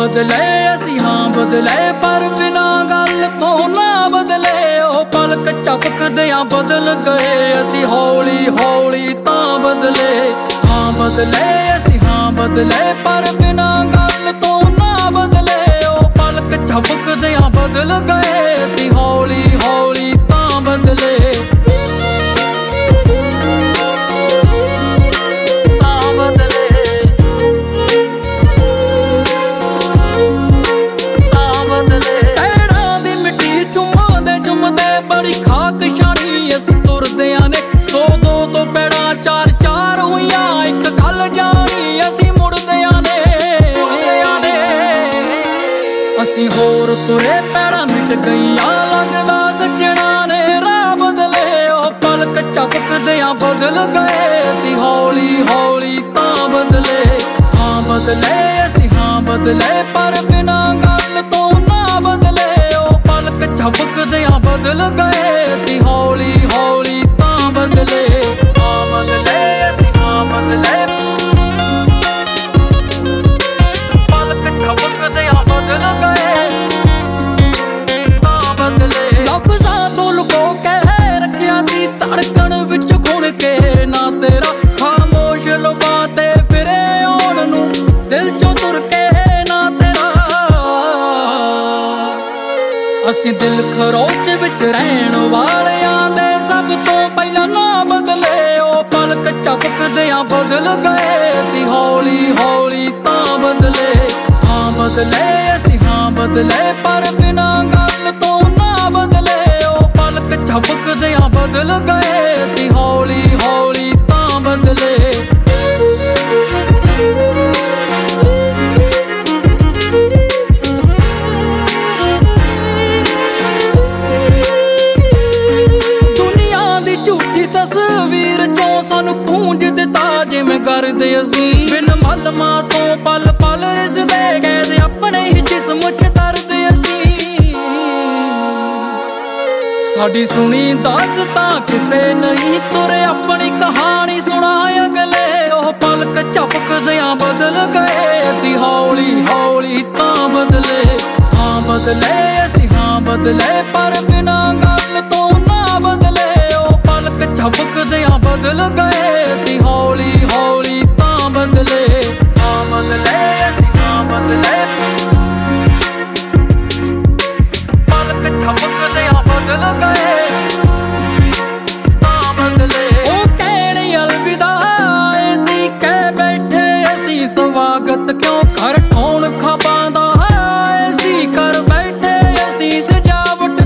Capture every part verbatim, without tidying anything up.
बदले असी हाँ बदले पर बिना गल तो ना बदले। ओ पलक झपकदियां बदल गए असी हौली हौली तां बदले। हाँ बदले असी हाँ बदले पर बिना गल तो ना बदले। ओ पलक झपकदियां बदल गए असी हौली हौली तां बदले। खाक छानी असी तुरदियां ने दो दो तो पैड़ा चार चार होइयां एक गल जानी असी मुड़दियां ने। असी होर तुरे पैड़ा मिट गईयां लगदा सजना ने राह बदले। ओ पलक झपकदियां बदल गए असी हौली हौली तां बदले। हाँ बदले असी हाँ बदले पर बिना गल तो ना बदले। ओ पलक झपकदियां बदल गए असी हौली हौली तां बदले। हाँ बदले असी हाँ बदले पलक झपकदियां बदल गए तां बदले। लफ्ज़ां तो लुको के रखिया सी धड़कन विच घुण के ना तेरा खामोश लुबाते फिरे आउण नूं दिल चों तुर के ना तेरा। असी दिल खरोच विच रहण वालियां दे सब तो पहला ना बदले। ओ पलक झपकदियां बदल गए असी हौली हौली तां बदले। हाँ बदले असी हाँ बदले पर बिना गल तो ना बदले। ओ पलक झपकदियां बदल गए असी हौली हौली तां बदले। तस्वीर चों सानू पूंज दिता जिवें करदे असी बिन मलमां तो पल पल इस दे कैद अपने ही जिस्म च दर्द असी। साडी सुनी दास्तां किसे नहीं तुरे अपनी कहानी सुना अगले। ओह पलक झपकदियां बदल गए असी हौली हौली तां बदले। हाँ बदले असी हाँ बदले पर बिना गल तो ना बदले। झपकदियां बदल गए असी हौली हौली तां बदले। हाँ बदले असी हाँ बदले पलक झपकदियां बदल गए तां बदले। ओ कहणे अलविदा असी कह बैठे असी स्वागत क्यों कर ठौण खाबां दा असी कर बैठे असी सजावट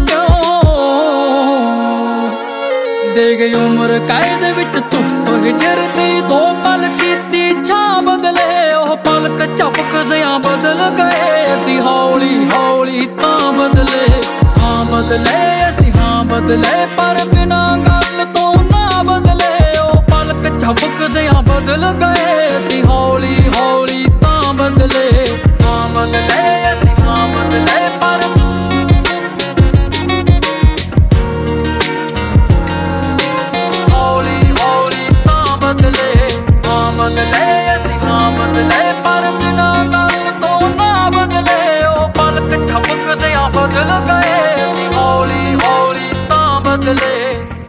दे गई उम्र कैद विच धुप हिजर दी दो पल कीती छां बदले। ओह पलक झपकदियां बदल गए असी हौली हौली तां बदले। हाँ बदले असी हाँ बदले पर बिना गल तो ना बदले। ओह पलक झपकदियां बदल गए असी हौली हौली तां बदले। हाँ बदले असी हाँ बदले पर बदले असी हाँ बदले पर बिना गल तो ना बदले। ओ पलक झपकदियां बदल गए असी हौली हौली तां बदले।